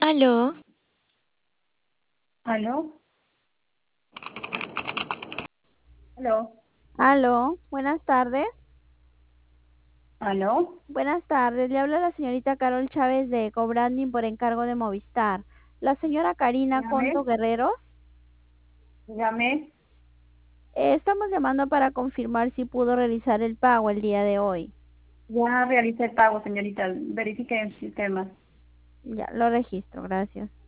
Aló, ¿Aló? ¿Aló? Aló, buenas tardes. ¿Aló? Buenas tardes, le habla la señorita Carol Chávez de Cobranding por encargo de Movistar. La señora Karina Dígame, Conto Guerreros. dígame. Estamos llamando para confirmar si pudo realizar el pago el día de hoy. Ya realicé el pago, señorita. Verifique el sistema. Ya, lo registro, gracias.